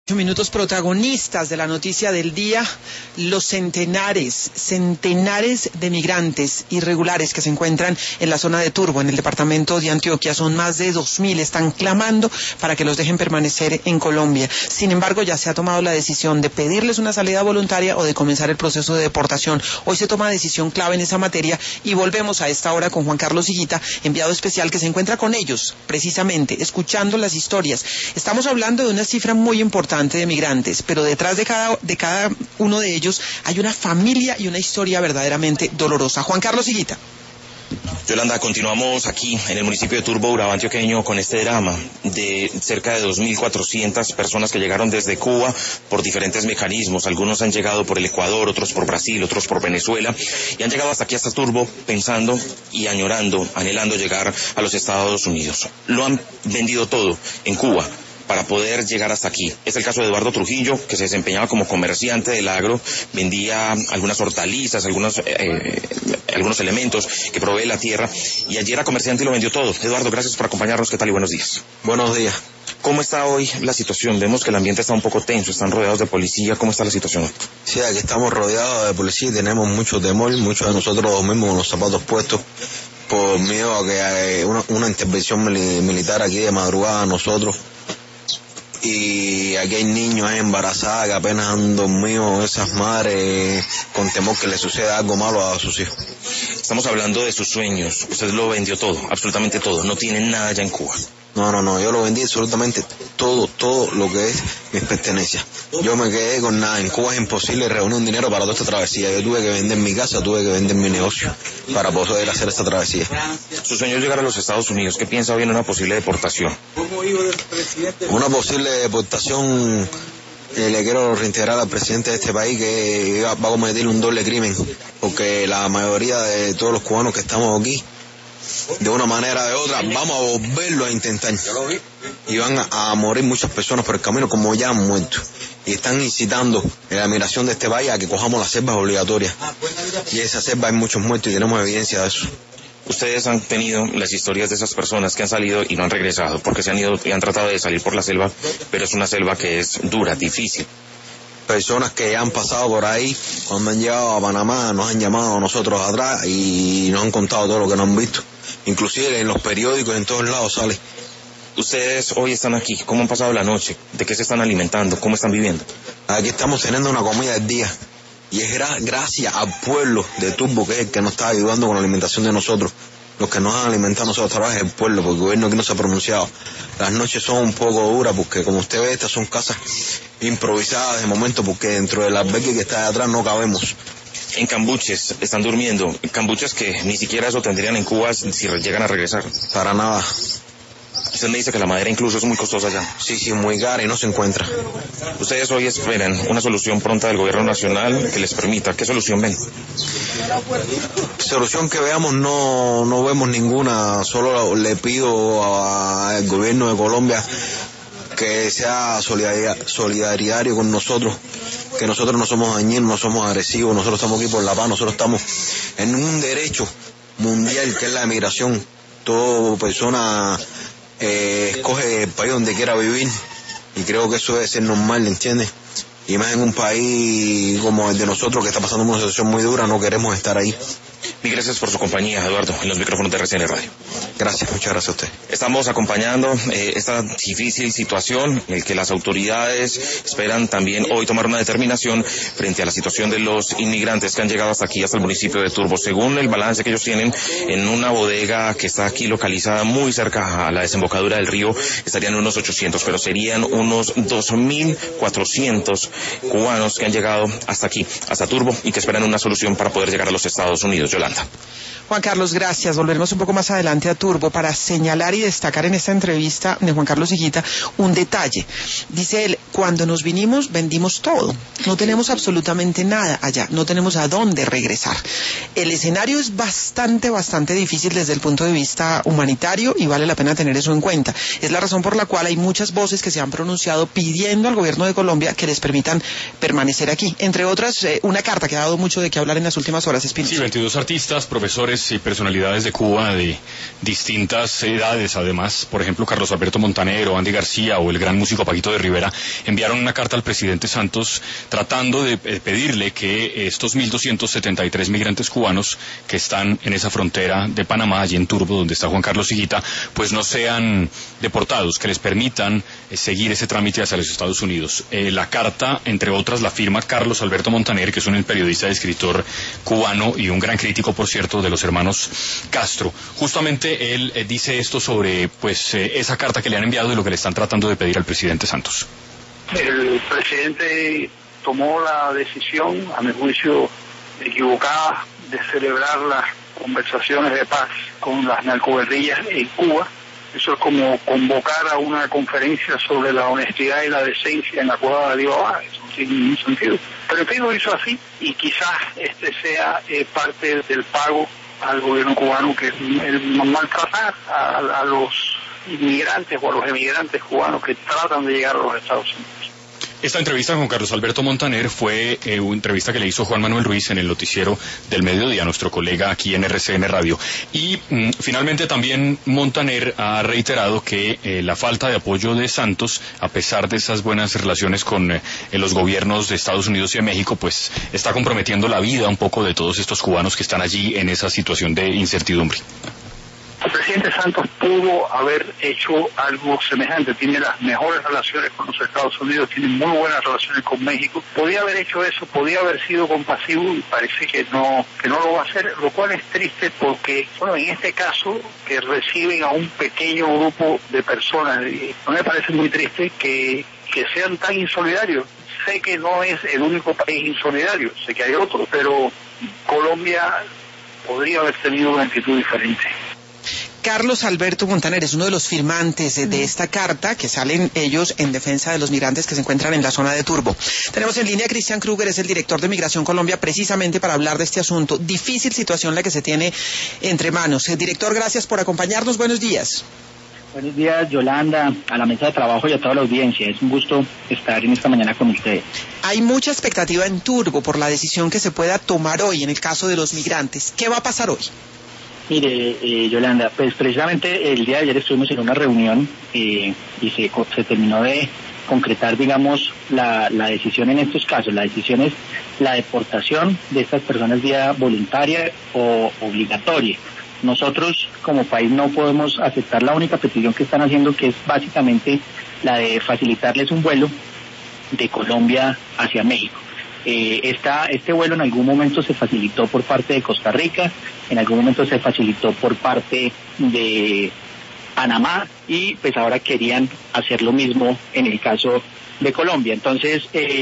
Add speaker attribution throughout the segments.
Speaker 1: Minutos protagonistas de la noticia del día, los centenares de migrantes irregulares que se encuentran en la zona de Turbo, en el departamento de Antioquia. Son más de 2.000, están clamando para que los dejen permanecer en Colombia. Sin embargo, ya se ha tomado la decisión de pedirles una salida voluntaria o de comenzar el proceso de deportación. Hoy se toma decisión clave en esa materia y volvemos a esta hora con Juan Carlos Higuita, enviado especial que se encuentra con ellos, precisamente, escuchando las historias. Estamos hablando de una cifra muy importante de migrantes, pero detrás de cada uno de ellos hay una familia y una historia verdaderamente dolorosa. Juan Carlos Higuita.
Speaker 2: Yolanda, continuamos aquí en el municipio de Turbo, Urabá antioqueño, con este drama de cerca de 2.400 personas que llegaron desde Cuba por diferentes mecanismos. Algunos han llegado por el Ecuador, otros por Brasil, otros por Venezuela, y han llegado hasta aquí, hasta Turbo, pensando y añorando, anhelando llegar a los Estados Unidos. Lo han vendido todo en Cuba para poder llegar hasta aquí. Es el caso de Eduardo Trujillo, que se desempeñaba como comerciante del agro, vendía algunas hortalizas, algunos elementos que provee la tierra, y allí era comerciante y lo vendió todo. Eduardo, gracias por acompañarnos. ¿Qué tal y buenos días?
Speaker 3: Buenos días.
Speaker 2: ¿Cómo está hoy la situación? Vemos que el ambiente está un poco tenso, están rodeados de policía. ¿Cómo está la situación hoy?
Speaker 3: Sí, aquí estamos rodeados de policía y tenemos mucho temor, muchos de nosotros mismos con los zapatos puestos, por miedo a que haya una intervención militar aquí de madrugada a nosotros. Y aquí hay niños embarazadas que apenas han dormido, esas madres con temor que le suceda algo malo a sus hijos.
Speaker 2: Estamos hablando de sus sueños. Usted lo vendió todo, absolutamente todo. No tiene nada ya en Cuba.
Speaker 3: No, yo lo vendí absolutamente todo lo que es mis pertenencias. Yo me quedé con nada. En Cuba es imposible reunir un dinero para toda esta travesía. Yo tuve que vender mi casa, tuve que vender mi negocio para poder hacer esta travesía.
Speaker 2: Su sueño es llegar a los Estados Unidos. ¿Qué piensa hoy en una posible deportación?
Speaker 3: Una posible deportación, le quiero reintegrar al presidente de este país que va a cometer un doble crimen, porque la mayoría de todos los cubanos que estamos aquí, de una manera o de otra, vamos a volverlo a intentar. Y van a morir muchas personas por el camino, como ya han muerto. Y están incitando en la migración de este país a que cojamos las selvas obligatorias. Y en esa selva hay muchos muertos y tenemos evidencia de eso.
Speaker 2: Ustedes han tenido las historias de esas personas que han salido y no han regresado, porque se han ido y han tratado de salir por la selva, pero es una selva que es dura, difícil.
Speaker 3: Personas que ya han pasado por ahí, cuando han llegado a Panamá, nos han llamado a nosotros atrás y nos han contado todo lo que nos han visto. Inclusive en los periódicos, en todos lados sale.
Speaker 2: Ustedes hoy están aquí. ¿Cómo han pasado la noche? ¿De qué se están alimentando? ¿Cómo están viviendo?
Speaker 3: Aquí estamos teniendo una comida del día. Y es gracias al pueblo de Turbo, que es el que nos está ayudando con la alimentación de nosotros. Los que nos han alimentado a nosotros trabajan el pueblo, porque el gobierno aquí no se ha pronunciado. Las noches son un poco duras, porque como usted ve, estas son casas improvisadas de momento, porque dentro del albergue que está de atrás no cabemos.
Speaker 2: En cambuches están durmiendo, cambuches que ni siquiera eso tendrían en Cuba si llegan a regresar.
Speaker 3: Para nada.
Speaker 2: Usted me dice que la madera incluso es muy costosa allá.
Speaker 3: Sí, muy cara y no se encuentra.
Speaker 2: Ustedes hoy esperan una solución pronta del gobierno nacional que les permita. ¿Qué solución ven?
Speaker 3: Solución que veamos no vemos ninguna. Solo le pido al gobierno de Colombia que sea solidario con nosotros, que nosotros no somos dañinos, no somos agresivos, nosotros estamos aquí por la paz, nosotros estamos en un derecho mundial que es la emigración. Toda persona escoge el país donde quiera vivir, y creo que eso debe ser normal, ¿entiendes? Y más en un país como el de nosotros, que está pasando una situación muy dura, no queremos estar ahí.
Speaker 2: Mil gracias por su compañía, Eduardo, en los micrófonos de RCN Radio.
Speaker 3: Gracias, muchas gracias a usted.
Speaker 2: Estamos acompañando esta difícil situación en la que las autoridades esperan también hoy tomar una determinación frente a la situación de los inmigrantes que han llegado hasta aquí, hasta el municipio de Turbo. Según el balance que ellos tienen, en una bodega que está aquí localizada muy cerca a la desembocadura del río, estarían unos 800, pero serían unos 2.400 cubanos que han llegado hasta aquí, hasta Turbo, y que esperan una solución para poder llegar a los Estados Unidos. Yolanda.
Speaker 1: Juan Carlos, gracias. Volveremos un poco más adelante a Turbo para señalar y destacar en esta entrevista de Juan Carlos Higuita un detalle. Dice él, cuando nos vinimos vendimos todo. No tenemos absolutamente nada allá, no tenemos a dónde regresar. El escenario es bastante difícil desde el punto de vista humanitario y vale la pena tener eso en cuenta. Es la razón por la cual hay muchas voces que se han pronunciado pidiendo al gobierno de Colombia que les permitan permanecer aquí. Entre otras, una carta que ha dado mucho de qué hablar en las últimas horas, Espinosa.
Speaker 4: Sí, 22 artistas, profesores líderes y personalidades de Cuba de distintas edades, además, por ejemplo, Carlos Alberto Montaner o Andy García o el gran músico Paquito de Rivera, enviaron una carta al presidente Santos tratando de pedirle que estos 1.273 migrantes cubanos que están en esa frontera de Panamá, allí en Turbo, donde está Juan Carlos Higuita, pues no sean deportados, que les permitan seguir ese trámite hacia los Estados Unidos. La carta, entre otras, la firma Carlos Alberto Montaner, que es un periodista y escritor cubano y un gran crítico, por cierto, de los hermanos Castro. Justamente él dice esto sobre esa carta que le han enviado y lo que le están tratando de pedir al presidente Santos.
Speaker 5: El presidente tomó la decisión, a mi juicio equivocada, de celebrar las conversaciones de paz con las narcoguerrillas en Cuba. Eso es como convocar a una conferencia sobre la honestidad y la decencia en la Cueva de Alibaba. Eso no tiene ningún sentido. Pero el lo hizo así y quizás este sea parte del pago al gobierno cubano, que es el maltratar a los inmigrantes o a los emigrantes cubanos que tratan de llegar a los Estados Unidos.
Speaker 4: Esta entrevista con Carlos Alberto Montaner fue una entrevista que le hizo Juan Manuel Ruiz en el noticiero del mediodía, nuestro colega aquí en RCN Radio. Y finalmente también Montaner ha reiterado que la falta de apoyo de Santos, a pesar de esas buenas relaciones con los gobiernos de Estados Unidos y de México, pues está comprometiendo la vida un poco de todos estos cubanos que están allí en esa situación de incertidumbre.
Speaker 5: El presidente Santos pudo haber hecho algo semejante, tiene las mejores relaciones con los Estados Unidos, tiene muy buenas relaciones con México, podía haber hecho eso, podía haber sido compasivo y parece que no lo va a hacer, lo cual es triste porque, en este caso, que reciben a un pequeño grupo de personas, no me parece muy triste que sean tan insolidarios. Sé que no es el único país insolidario, sé que hay otros, pero Colombia podría haber tenido una actitud diferente.
Speaker 1: Carlos Alberto Montaner es uno de los firmantes de esta carta que salen ellos en defensa de los migrantes que se encuentran en la zona de Turbo. Tenemos en línea a Cristian Kruger, es el director de Migración Colombia, precisamente para hablar de este asunto. Difícil situación la que se tiene entre manos. Director, gracias por acompañarnos. Buenos días.
Speaker 6: Buenos días, Yolanda, a la mesa de trabajo y a toda la audiencia. Es un gusto estar en esta mañana con ustedes.
Speaker 1: Hay mucha expectativa en Turbo por la decisión que se pueda tomar hoy en el caso de los migrantes. ¿Qué va a pasar hoy?
Speaker 6: Mire, Yolanda, pues precisamente el día de ayer estuvimos en una reunión y se terminó de concretar, digamos, la decisión en estos casos. La decisión es la deportación de estas personas vía voluntaria o obligatoria. Nosotros como país no podemos aceptar la única petición que están haciendo, que es básicamente la de facilitarles un vuelo de Colombia hacia México. Este vuelo en algún momento se facilitó por parte de Costa Rica, en algún momento se facilitó por parte de Panamá y pues ahora querían hacer lo mismo en el caso de Colombia. Entonces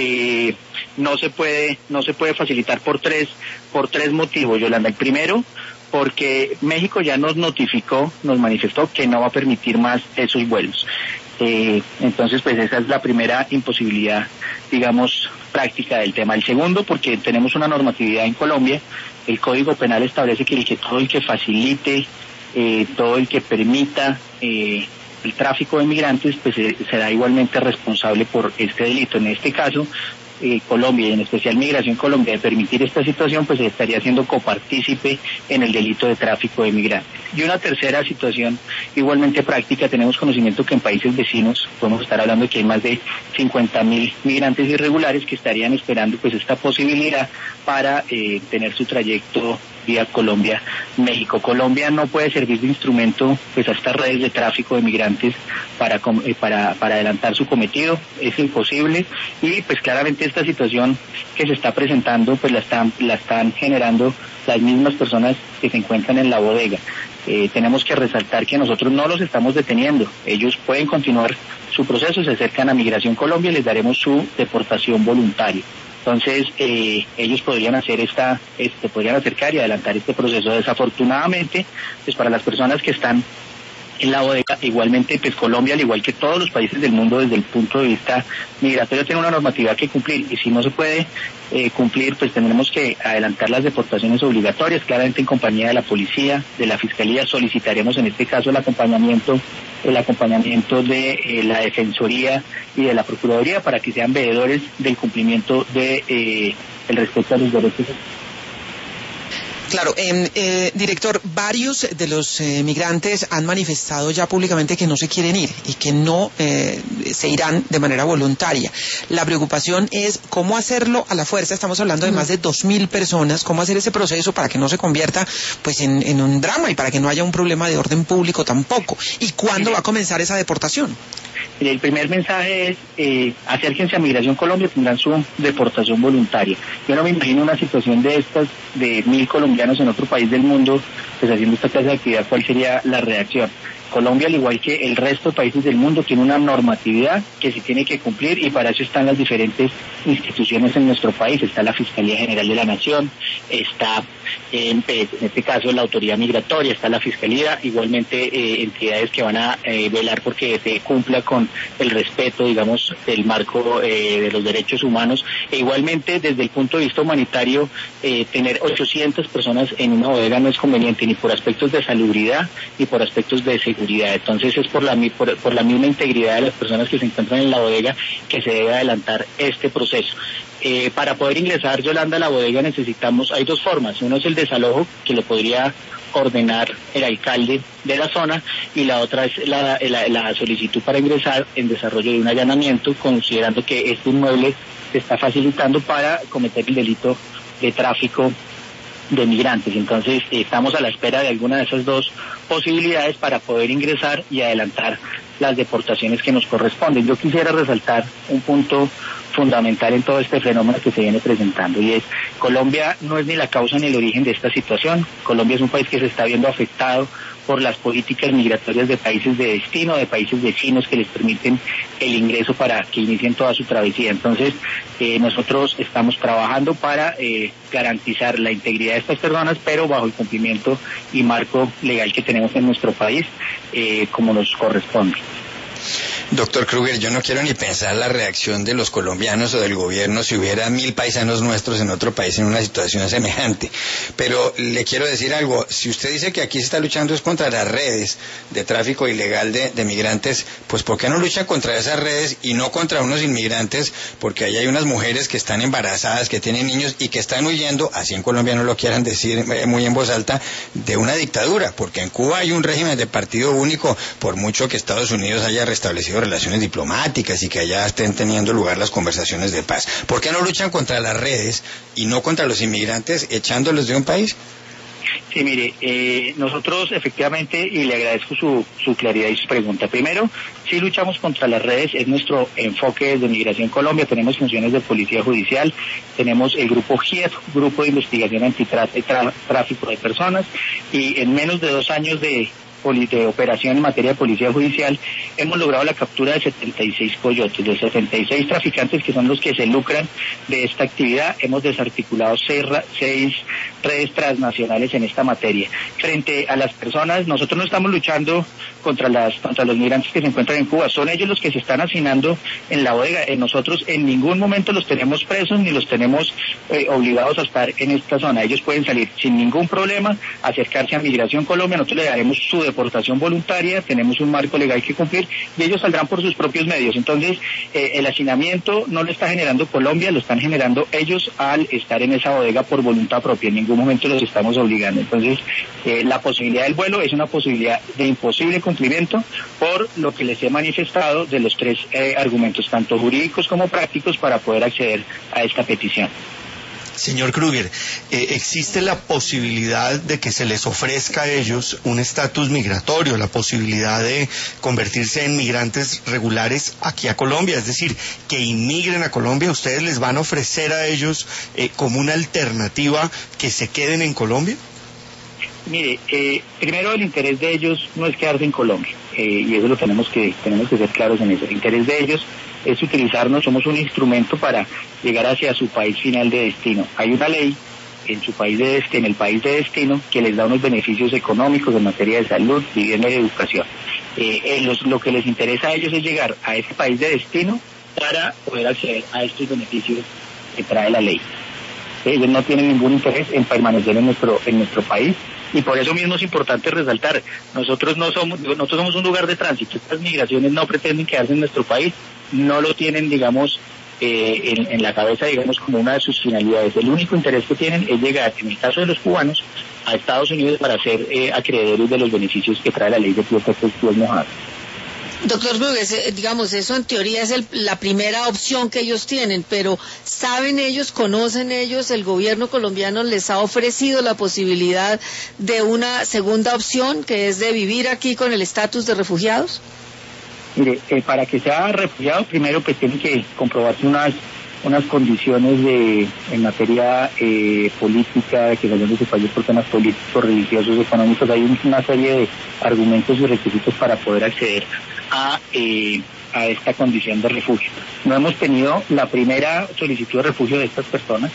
Speaker 6: no se puede facilitar por tres motivos, Yolanda. El primero, porque México ya nos manifestó que no va a permitir más esos vuelos. Entonces, pues esa es la primera imposibilidad, digamos, práctica del tema. El segundo, porque tenemos una normatividad en Colombia, el Código Penal establece que todo el que facilite, todo el que permita el tráfico de migrantes, pues será igualmente responsable por este delito. En este caso, Colombia y en especial Migración Colombia, de permitir esta situación, pues estaría siendo copartícipe en el delito de tráfico de migrantes. Y una tercera situación igualmente práctica, tenemos conocimiento que en países vecinos podemos estar hablando de que hay más de 50.000 migrantes irregulares que estarían esperando pues esta posibilidad para tener su trayecto vía Colombia-México. Colombia no puede servir de instrumento pues a estas redes de tráfico de migrantes para adelantar su cometido, es imposible, y pues claramente esta situación que se está presentando pues la están generando las mismas personas que se encuentran en la bodega. Tenemos que resaltar que nosotros no los estamos deteniendo, ellos pueden continuar su proceso, se acercan a Migración Colombia y les daremos su deportación voluntaria. Entonces, ellos podrían podrían acercar y adelantar este proceso. Desafortunadamente, pues para las personas que están en la bodega, igualmente, pues Colombia, al igual que todos los países del mundo, desde el punto de vista migratorio, tiene una normativa que cumplir, y si no se puede cumplir, pues tendremos que adelantar las deportaciones obligatorias, claramente en compañía de la policía, de la fiscalía. Solicitaremos en este caso el acompañamiento de la Defensoría y de la Procuraduría para que sean veedores del cumplimiento de el respeto a los derechos.
Speaker 1: Claro, director, varios de los migrantes han manifestado ya públicamente que no se quieren ir y que no se irán de manera voluntaria. La preocupación es cómo hacerlo a la fuerza. Estamos hablando de más de 2.000 personas. ¿Cómo hacer ese proceso para que no se convierta pues en un drama y para que no haya un problema de orden público tampoco? ¿Y cuándo va a comenzar esa deportación?
Speaker 6: El primer mensaje es, acérquense a Migración Colombia, tendrán su deportación voluntaria. Yo no me imagino una situación de estas, de 1.000 colombianos en otro país del mundo, pues haciendo esta clase de actividad, ¿cuál sería la reacción? Colombia, al igual que el resto de países del mundo, tiene una normatividad que se tiene que cumplir y para eso están las diferentes instituciones en nuestro país. Está la Fiscalía General de la Nación, está en este caso la Autoridad Migratoria, está la Fiscalía, igualmente entidades que van a velar porque se cumpla con el respeto, digamos, del marco de los derechos humanos. E igualmente, desde el punto de vista humanitario, tener 800 personas en una bodega no es conveniente, ni por aspectos de salubridad, ni por aspectos de seguridad. Entonces es por la misma integridad de las personas que se encuentran en la bodega que se debe adelantar este proceso. Para poder ingresar, Yolanda, a la bodega hay dos formas. Uno es el desalojo, que lo podría ordenar el alcalde de la zona, y la otra es la solicitud para ingresar en desarrollo de un allanamiento, considerando que este inmueble se está facilitando para cometer el delito de tráfico de migrantes. Entonces estamos a la espera de alguna de esas dos posibilidades para poder ingresar y adelantar las deportaciones que nos corresponden. Yo quisiera resaltar un punto fundamental en todo este fenómeno que se viene presentando, y es: Colombia no es ni la causa ni el origen de esta situación. Colombia es un país que se está viendo afectado por las políticas migratorias de países de destino, de países vecinos que les permiten el ingreso para que inicien toda su travesía. Entonces, nosotros estamos trabajando para garantizar la integridad de estas personas, pero bajo el cumplimiento y marco legal que tenemos en nuestro país, como nos corresponde.
Speaker 7: Doctor Kruger, yo no quiero ni pensar la reacción de los colombianos o del gobierno si hubiera 1.000 paisanos nuestros en otro país en una situación semejante. Pero le quiero decir algo: si usted dice que aquí se está luchando es contra las redes de tráfico ilegal de migrantes, pues ¿por qué no lucha contra esas redes y no contra unos inmigrantes? Porque ahí hay unas mujeres que están embarazadas, que tienen niños y que están huyendo, así en Colombia no lo quieran decir muy en voz alta, de una dictadura, porque en Cuba hay un régimen de partido único, por mucho que Estados Unidos haya restablecido relaciones diplomáticas y que allá estén teniendo lugar las conversaciones de paz. ¿Por qué no luchan contra las redes y no contra los inmigrantes echándolos de un país?
Speaker 6: Sí, mire, nosotros efectivamente, y le agradezco su claridad y su pregunta. Primero, sí luchamos contra las redes, es nuestro enfoque desde Migración Colombia. Tenemos funciones de policía judicial, tenemos el grupo GIET, Grupo de Investigación Antitráfico de Personas, y en menos de 2 años de operación en materia de policía judicial, hemos logrado la captura de 76 coyotes, de 76 traficantes que son los que se lucran de esta actividad. Hemos desarticulado 6 redes transnacionales en esta materia. Frente a las personas, nosotros no estamos luchando contra los migrantes que se encuentran en Cuba, son ellos los que se están hacinando en la bodega. Nosotros en ningún momento los tenemos presos ni los tenemos obligados a estar en esta zona. Ellos pueden salir sin ningún problema, acercarse a Migración Colombia, nosotros le daremos su deportación voluntaria, tenemos un marco legal que cumplir y ellos saldrán por sus propios medios. Entonces, el hacinamiento no lo está generando Colombia, lo están generando ellos al estar en esa bodega por voluntad propia. En ningún momento los estamos obligando. Entonces, la posibilidad del vuelo es una posibilidad de imposible cumplimiento por lo que les he manifestado de los 3 argumentos, tanto jurídicos como prácticos, para poder acceder a esta petición.
Speaker 8: Señor Kruger, ¿existe la posibilidad de que se les ofrezca a ellos un estatus migratorio, la posibilidad de convertirse en migrantes regulares aquí a Colombia? Es decir, que inmigren a Colombia. ¿Ustedes les van a ofrecer a ellos como una alternativa que se queden en Colombia?
Speaker 6: Mire, primero el interés de ellos no es quedarse en Colombia, y eso lo tenemos que ser claros en eso. El interés de ellos es utilizarnos, somos un instrumento para llegar hacia su país final de destino. Hay una ley en el país de destino que les da unos beneficios económicos en materia de salud, vivienda y educación. Lo que les interesa a ellos es llegar a ese país de destino para poder acceder a estos beneficios que trae la ley. Ellos no tienen ningún interés en permanecer en nuestro país. Y por eso mismo es importante resaltar, nosotros somos un lugar de tránsito. Estas migraciones no pretenden quedarse en nuestro país, no lo tienen, digamos, en la cabeza, digamos, como una de sus finalidades. El único interés que tienen es llegar, en el caso de los cubanos, a Estados Unidos para ser acreedores de los beneficios que trae la ley de pies mojados.
Speaker 9: Doctor Kruger, digamos, eso en teoría es la primera opción que ellos tienen, pero ¿saben ellos, conocen ellos, el gobierno colombiano les ha ofrecido la posibilidad de una segunda opción, que es de vivir aquí con el estatus de refugiados?
Speaker 6: Mire, para que sea refugiado, primero pues tiene que comprobarse unas condiciones en materia política, que salgan de su país por temas políticos, religiosos, económicos. Hay una serie de argumentos y requisitos para poder acceder a esta condición de refugio. No hemos tenido la primera solicitud de refugio de estas personas,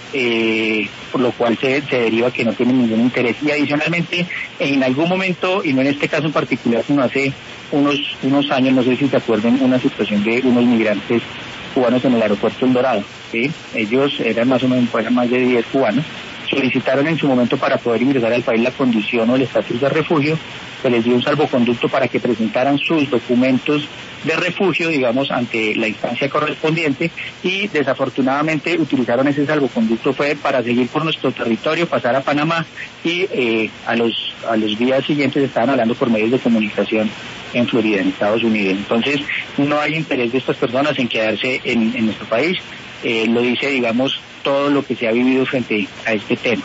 Speaker 6: por lo cual se deriva que no tienen ningún interés. Y adicionalmente, en algún momento, y no en este caso en particular, sino hace unos años, no sé si se acuerdan, una situación de unos migrantes cubanos en el aeropuerto El Dorado, ¿sí? Ellos eran más de 10 cubanos, solicitaron en su momento para poder ingresar al país la condición o el estatus de refugio, se les dio un salvoconducto para que presentaran sus documentos de refugio, digamos, ante la instancia correspondiente, y desafortunadamente utilizaron ese salvoconducto fue para seguir por nuestro territorio, pasar a Panamá, y a los días siguientes estaban hablando por medios de comunicación en Florida, en Estados Unidos. Entonces, no hay interés de estas personas en quedarse en nuestro país. Lo dice, digamos, todo lo que se ha vivido frente a este tema.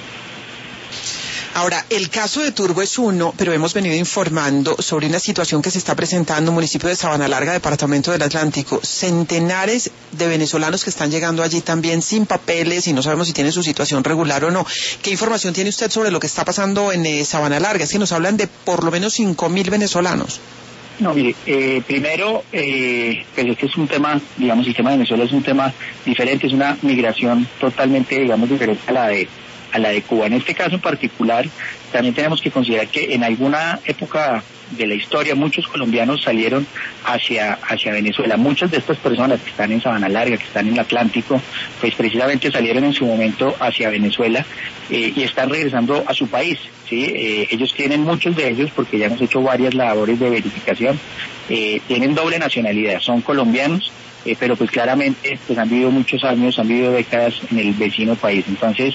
Speaker 1: Ahora, el caso de Turbo es uno, pero hemos venido informando sobre una situación que se está presentando en el municipio de Sabana Larga, departamento del Atlántico. Centenares de venezolanos que están llegando allí también sin papeles y no sabemos si tienen su situación regular o no. ¿Qué información tiene usted sobre lo que está pasando en Sabana Larga? Es que nos hablan de por lo menos 5.000 venezolanos.
Speaker 6: No, mire, primero, pues este es un tema, digamos, el tema de Venezuela es un tema diferente, es una migración totalmente, digamos, diferente a la de Cuba. En este caso en particular, también tenemos que considerar que en alguna época de la historia muchos colombianos salieron hacia Venezuela. Muchas de estas personas que están en Sabana Larga, que están en el Atlántico, pues precisamente salieron en su momento hacia Venezuela y están regresando a su país, ¿sí? Ellos tienen, muchos de ellos, porque ya hemos hecho varias labores de verificación, tienen doble nacionalidad, son colombianos, pero pues claramente pues han vivido muchos años, han vivido décadas en el vecino país. Entonces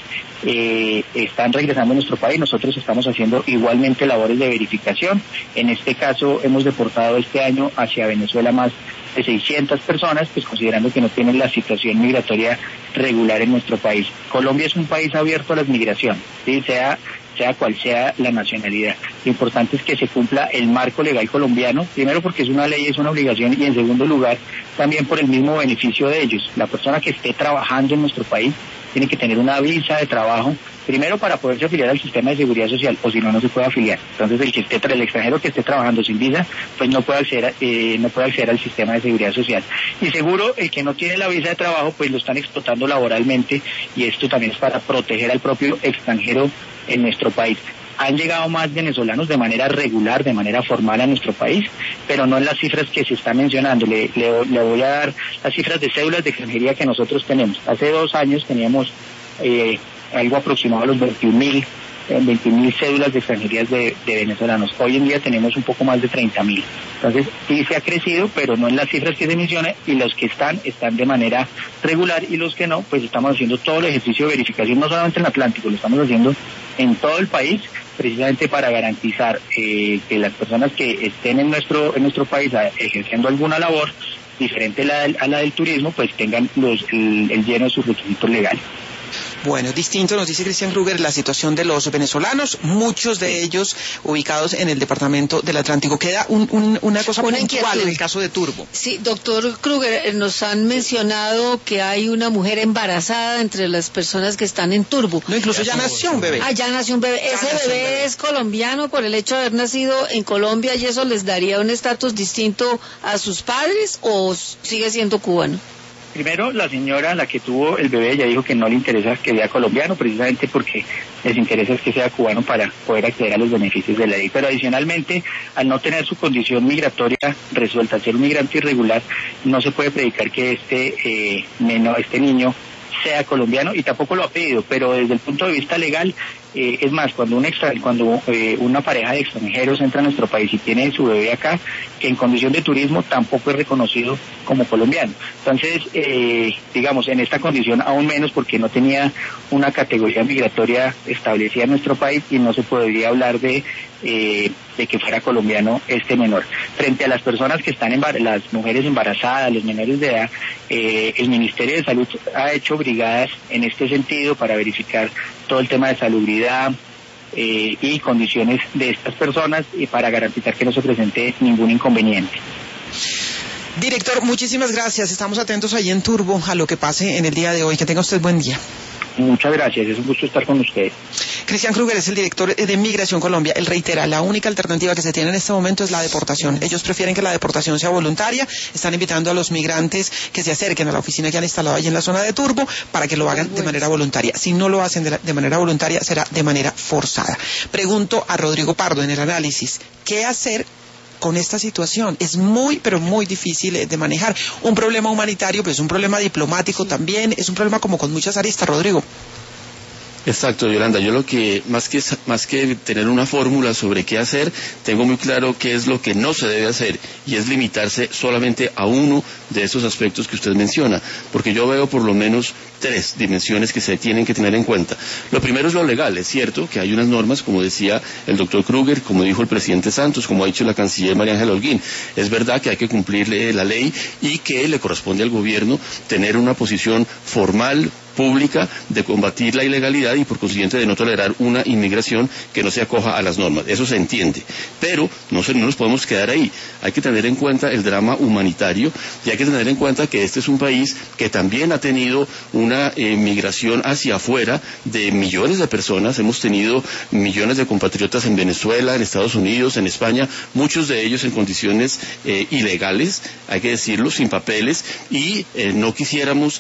Speaker 6: están regresando a nuestro país. Nosotros estamos haciendo igualmente labores de verificación. En este caso hemos deportado este año hacia Venezuela más de 600 personas, pues considerando que no tienen la situación migratoria regular en nuestro país. Colombia es un país abierto a las migraciones, ¿sí? sea cual sea la nacionalidad. Lo importante es que se cumpla el marco legal colombiano, primero porque es una ley, es una obligación, y en segundo lugar también por el mismo beneficio de ellos. La persona que esté trabajando en nuestro país tiene que tener una visa de trabajo, primero para poderse afiliar al sistema de seguridad social, o si no, no se puede afiliar. Entonces el extranjero que esté trabajando sin visa, pues no puede acceder al sistema de seguridad social. Y seguro, el que no tiene la visa de trabajo, pues lo están explotando laboralmente, y esto también es para proteger al propio extranjero en nuestro país. Han llegado más venezolanos de manera regular, de manera formal a nuestro país, pero no en las cifras que se están mencionando. Le voy a dar las cifras de cédulas de extranjería que nosotros tenemos. Hace 2 años teníamos algo aproximado a los 21.000 cédulas de extranjerías de venezolanos. Hoy en día tenemos un poco más de 30.000. Entonces sí se ha crecido, pero no en las cifras que se mencionan, y los que están de manera regular, y los que no, pues estamos haciendo todo el ejercicio de verificación, no solamente en el Atlántico, lo estamos haciendo en todo el país, precisamente para garantizar que las personas que estén en nuestro país ejerciendo alguna labor diferente a la del turismo, pues tengan el lleno de sus requisitos legales.
Speaker 1: Bueno, distinto, nos dice Cristian Kruger, la situación de los venezolanos, muchos de ellos ubicados en el departamento del Atlántico. Queda una cosa puntual en el caso de Turbo.
Speaker 9: Sí, doctor Kruger, nos han mencionado que hay una mujer embarazada entre las personas que están en Turbo.
Speaker 1: No, incluso ya nació un bebé.
Speaker 9: Ah, ya nació un bebé. ¿Ese bebé es colombiano por el hecho de haber nacido en Colombia, y eso les daría un estatus distinto a sus padres, o sigue siendo cubano?
Speaker 6: Primero, la señora, la que tuvo el bebé, ya dijo que no le interesa que sea colombiano, precisamente porque les interesa que sea cubano para poder acceder a los beneficios de la ley. Pero adicionalmente, al no tener su condición migratoria resuelta, al ser un migrante irregular, no se puede predicar que este niño sea colombiano, y tampoco lo ha pedido, pero desde el punto de vista legal, Es más, cuando una pareja de extranjeros entra a nuestro país y tiene su bebé acá, en condición de turismo tampoco es reconocido como colombiano. Entonces, digamos, en esta condición aún menos, porque no tenía una categoría migratoria establecida en nuestro país y no se podría hablar de que fuera colombiano este menor. Frente a las personas que están las mujeres embarazadas, los menores de edad, el Ministerio de Salud ha hecho brigadas en este sentido para verificar todo el tema de salubridad y condiciones de estas personas y para garantizar que no se presente ningún inconveniente.
Speaker 1: Director, muchísimas gracias. Estamos atentos ahí en Turbo a lo que pase en el día de hoy. Que tenga usted buen día.
Speaker 6: Muchas gracias, es un gusto estar con usted.
Speaker 1: Cristian Kruger es el director de Migración Colombia. Él reitera, la única alternativa que se tiene en este momento es la deportación. Ellos prefieren que la deportación sea voluntaria. Están invitando a los migrantes que se acerquen a la oficina que han instalado allí en la zona de Turbo para que lo hagan de manera voluntaria. Si no lo hacen de manera voluntaria, será de manera forzada. Pregunto a Rodrigo Pardo en el análisis, ¿qué hacer con esta situación? Es muy, pero muy difícil de manejar. Un problema humanitario, pues un problema diplomático también, es un problema como con muchas aristas, Rodrigo.
Speaker 10: Exacto, Yolanda. Yo lo que, más que tener una fórmula sobre qué hacer, tengo muy claro qué es lo que no se debe hacer, y es limitarse solamente a uno de esos aspectos que usted menciona, porque yo veo por lo menos 3 dimensiones que se tienen que tener en cuenta. Lo primero es lo legal. Es cierto que hay unas normas, como decía el doctor Kruger, como dijo el presidente Santos, como ha dicho la canciller María Ángela Holguín. Es verdad que hay que cumplir la ley y que le corresponde al gobierno tener una posición formal, pública, de combatir la ilegalidad y por consiguiente de no tolerar una inmigración que no se acoja a las normas. Eso se entiende, pero no nos podemos quedar ahí. Hay que tener en cuenta el drama humanitario y hay que tener en cuenta que este es un país que también ha tenido una migración hacia afuera de millones de personas. Hemos tenido millones de compatriotas en Venezuela, en Estados Unidos, en España, muchos de ellos en condiciones ilegales, hay que decirlo, sin papeles, y no quisiéramos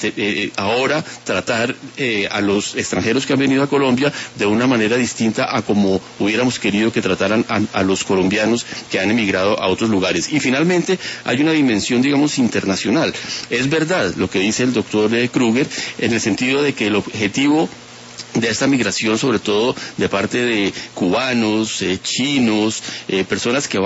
Speaker 10: ahora tratar a los extranjeros que han venido a Colombia de una manera distinta a como hubiéramos querido que trataran a los colombianos que han emigrado a otros lugares. Y finalmente hay una dimensión, digamos, internacional. Es verdad lo que dice el doctor Kruger en el sentido de que el objetivo de esta migración, sobre todo de parte de cubanos, chinos, personas que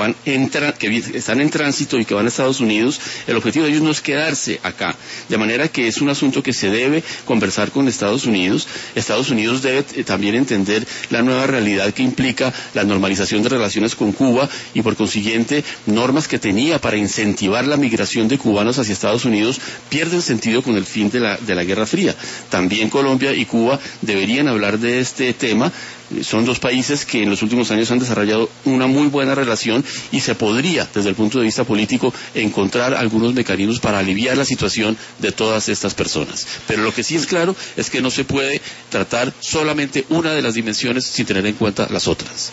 Speaker 10: están en tránsito y que van a Estados Unidos, el objetivo de ellos no es quedarse acá, de manera que es un asunto que se debe conversar con Estados Unidos. Estados Unidos debe también entender la nueva realidad que implica la normalización de relaciones con Cuba y por consiguiente normas que tenía para incentivar la migración de cubanos hacia Estados Unidos pierden sentido con el fin de la Guerra Fría. También Colombia y Cuba deberían hablar de este tema. Son 2 países que en los últimos años han desarrollado una muy buena relación y se podría, desde el punto de vista político, encontrar algunos mecanismos para aliviar la situación de todas estas personas. Pero lo que sí es claro es que no se puede tratar solamente una de las dimensiones sin tener en cuenta las otras.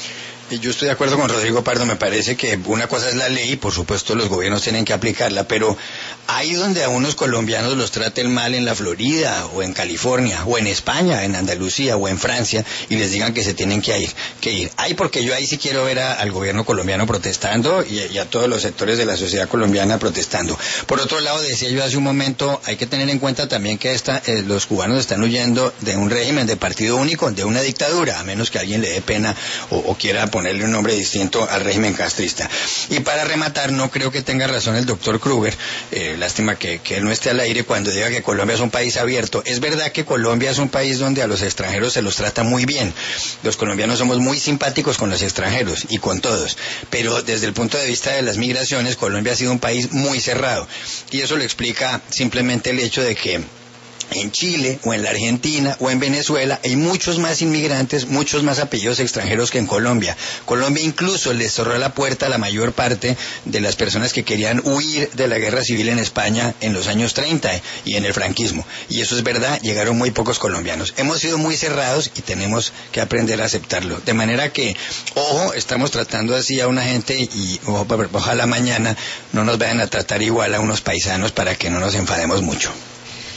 Speaker 7: Yo estoy de acuerdo con Rodrigo Pardo. Me parece que una cosa es la ley y por supuesto los gobiernos tienen que aplicarla, pero ahí donde a unos colombianos los traten mal en la Florida o en California o en España, en Andalucía o en Francia y les digan que se tienen que ir. Ahí porque yo ahí sí quiero ver al gobierno colombiano protestando y a todos los sectores de la sociedad colombiana protestando. Por otro lado, decía yo hace un momento, hay que tener en cuenta también que los cubanos están huyendo de un régimen de partido único, de una dictadura, a menos que alguien le dé pena o quiera ponerle un nombre distinto al régimen castrista. Y para rematar, no creo que tenga razón el doctor Kruger, lástima que él no esté al aire cuando diga que Colombia es un país abierto. Es verdad que Colombia es un país donde a los extranjeros se los trata muy bien. Los colombianos somos muy simpáticos con los extranjeros y con todos, pero desde el punto de vista de las migraciones, Colombia ha sido un país muy cerrado y eso lo explica simplemente el hecho de que en Chile o en la Argentina o en Venezuela hay muchos más inmigrantes, muchos más apellidos extranjeros que en Colombia. Colombia incluso les cerró la puerta a la mayor parte de las personas que querían huir de la guerra civil en España en los años 30 y en el franquismo. Y eso es verdad, llegaron muy pocos colombianos. Hemos sido muy cerrados y tenemos que aprender a aceptarlo. De manera que, ojo, estamos tratando así a una gente y ojalá mañana no nos vayan a tratar igual a unos paisanos para que no nos enfademos mucho.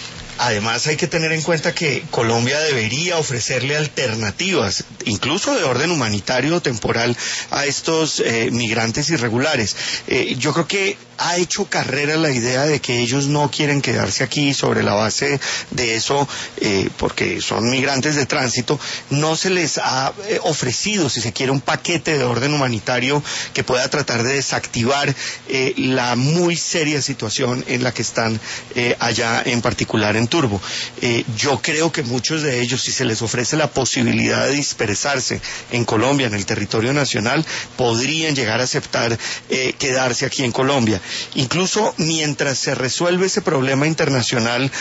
Speaker 8: además hay que tener en cuenta que Colombia debería ofrecerle alternativas, incluso de orden humanitario o temporal, a estos migrantes irregulares. Yo creo que ha hecho carrera la idea de que ellos no quieren quedarse aquí. Sobre la base de eso, porque son migrantes de tránsito, no se les ha ofrecido, si se quiere, un paquete de orden humanitario que pueda tratar de desactivar la muy seria situación en la que están allá, en particular en Turbo. Yo creo que muchos de ellos, si se les ofrece la posibilidad de dispersarse en Colombia, en el territorio nacional, podrían llegar a aceptar quedarse aquí en Colombia. Incluso mientras se resuelve ese problema internacional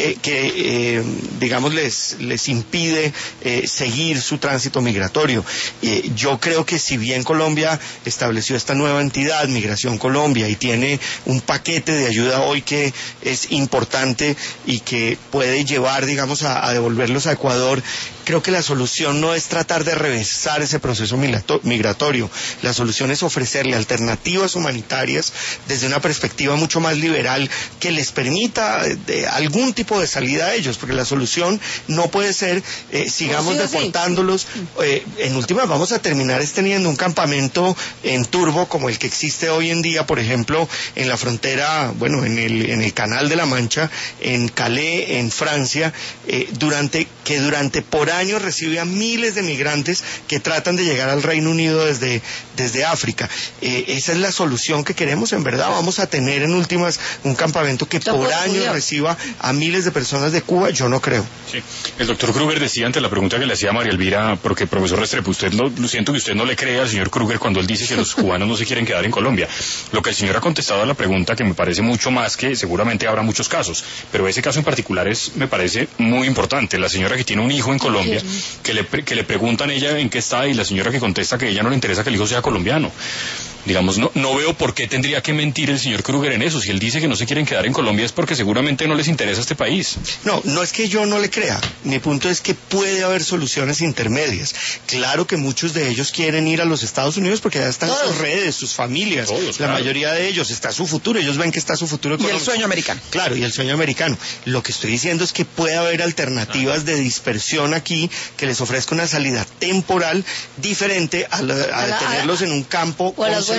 Speaker 8: que, digamos, les impide seguir su tránsito migratorio. Yo creo que si bien Colombia estableció esta nueva entidad, Migración Colombia, y tiene un paquete de ayuda hoy que es importante y que puede llevar, digamos, a devolverlos a Ecuador, creo que la solución no es tratar de reversar ese proceso migratorio. La solución es ofrecerle alternativas humanitarias desde una perspectiva mucho más liberal que les permita algún tipo de salida a ellos, porque la solución no puede ser sigamos deportándolos. En última vamos a terminar teniendo un campamento en Turbo como el que existe hoy en día, por ejemplo, en la frontera, bueno, en el Canal de la Mancha, en Calais, en Francia, durante por años recibe a miles de migrantes que tratan de llegar al Reino Unido desde África. Esa es la solución que queremos, en verdad. Vamos a tener en últimas un campamento que por años reciba a miles de personas de Cuba. Yo no creo.
Speaker 4: Sí. El doctor Kruger decía ante la pregunta que le hacía María Elvira, porque profesor Restrepo, siento que usted no le cree al señor Kruger cuando él dice que los cubanos no se quieren quedar en Colombia. Lo que el señor ha contestado a la pregunta, que me parece mucho más, que seguramente habrá muchos casos, pero ese caso en particular me parece muy importante. La señora que tiene un hijo en Colombia, que le preguntan ella en qué está, y la señora que contesta que a ella no le interesa que el hijo sea colombiano. Digamos, no veo por qué tendría que mentir el señor Kruger en eso. Si él dice que no se quieren quedar en Colombia es porque seguramente no les interesa este país.
Speaker 8: No es que yo no le crea. Mi punto es que puede haber soluciones intermedias. Claro que muchos de ellos quieren ir a los Estados Unidos porque ya están sus redes, sus familias. La mayoría de ellos está su futuro. Ellos ven que está su futuro económico.
Speaker 1: Y el sueño americano.
Speaker 8: Claro, y el sueño americano. Lo que estoy diciendo es que puede haber alternativas de dispersión aquí que les ofrezca una salida temporal diferente a tenerlos en un campo concentrados,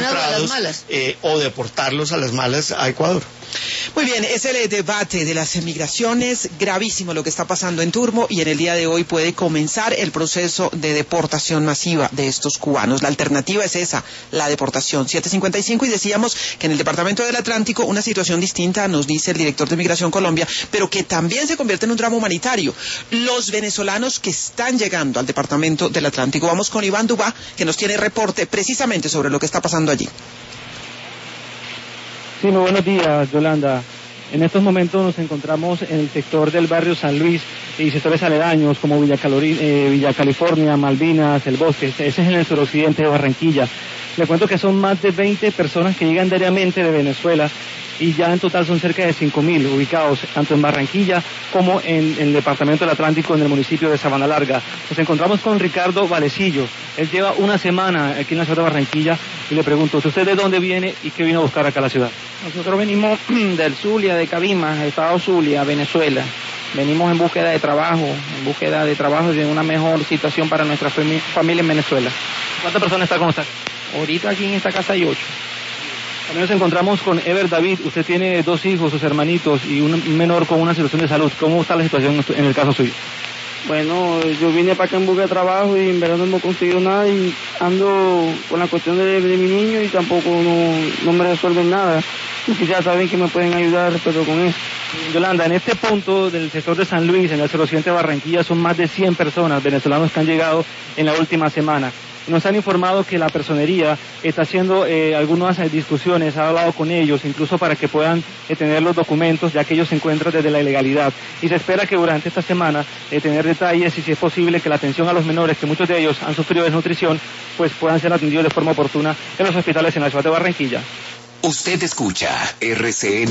Speaker 8: o deportarlos a las malas a Ecuador.
Speaker 1: Muy bien, es el debate de las migraciones, gravísimo lo que está pasando en Turbo, y en el día de hoy puede comenzar el proceso de deportación masiva de estos cubanos. La alternativa es esa, la deportación. 7:55, y decíamos que en el Departamento del Atlántico una situación distinta, nos dice el director de Migración Colombia, pero que también se convierte en un drama humanitario. Los venezolanos que están llegando al Departamento del Atlántico. Vamos con Iván Dubá, que nos tiene reporte precisamente sobre lo que está pasando allí.
Speaker 11: Sí, muy buenos días, Yolanda. En estos momentos nos encontramos en el sector del barrio San Luis y sectores aledaños como Villa California, Malvinas, El Bosque. Ese es en el suroccidente de Barranquilla. Le cuento que son más de 20 personas que llegan diariamente de Venezuela, y ya en total son cerca de 5.000 ubicados tanto en Barranquilla como en el Departamento del Atlántico, en el municipio de Sabana Larga. Nos encontramos con Ricardo Valecillo. Él lleva una semana aquí en la ciudad de Barranquilla, y le pregunto, ¿usted de dónde viene y qué vino a buscar acá a la ciudad?
Speaker 12: Nosotros venimos del Zulia, de Cabimas, estado Zulia, Venezuela. Venimos en búsqueda de trabajo y de una mejor situación para nuestra familia en Venezuela.
Speaker 11: ¿Cuántas personas está con usted?
Speaker 12: Ahorita aquí en esta casa hay 8.
Speaker 11: También nos encontramos con Ever David. Usted tiene 2 hijos, sus hermanitos, y un menor con una situación de salud. ¿Cómo está la situación en el caso suyo?
Speaker 12: Bueno, yo vine para acá en busca de trabajo y en verdad no hemos conseguido nada, y ando con la cuestión de mi niño y tampoco no me resuelven nada. Ya saben que me pueden ayudar, pero con eso.
Speaker 11: Yolanda, en este punto del sector de San Luis, en el suroccidente de Barranquilla, son más de 100 personas venezolanos que han llegado en la última semana. Nos han informado que la personería está haciendo algunas discusiones, ha hablado con ellos, incluso para que puedan tener los documentos, ya que ellos se encuentran desde la ilegalidad. Y se espera que durante esta semana tener detalles, y si es posible que la atención a los menores, que muchos de ellos han sufrido desnutrición, pues puedan ser atendidos de forma oportuna en los hospitales en la ciudad de Barranquilla.
Speaker 13: Usted escucha RCN.